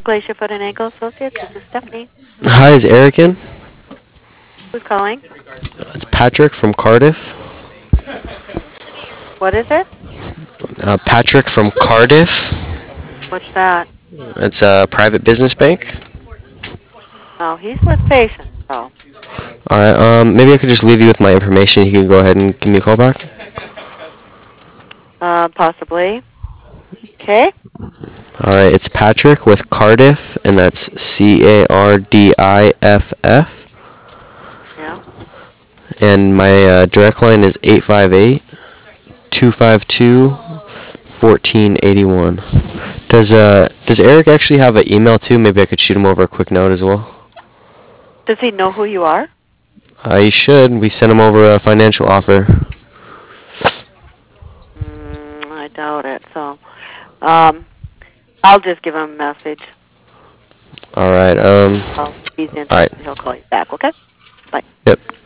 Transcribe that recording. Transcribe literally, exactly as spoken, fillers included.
Glacier Foot and Ankle Associates. This is Stephanie. Hi, is Eric in? Who's calling? It's Patrick from Cardiff. What is it? Uh, Patrick from Cardiff. What's that? It's a private business bank. Oh, he's with patients, so. Alright, um, maybe I could just leave you with my information. You can go ahead and give me a call back. Uh, possibly. Okay. Alright, it's Patrick with Cardiff, and that's C A R D I F F. Yeah. And my uh, direct line is eight five eight, two five two, one four eight one. Does uh does Eric actually have an email too? Maybe I could shoot him over a quick note as well. Does he know who you are? Uh, he should. We sent him over a financial offer. Mm, I doubt it. So, um, I'll just give him a message. Alright, um... Oh, he's interested. Alright. He'll call you back, okay? Bye. Yep.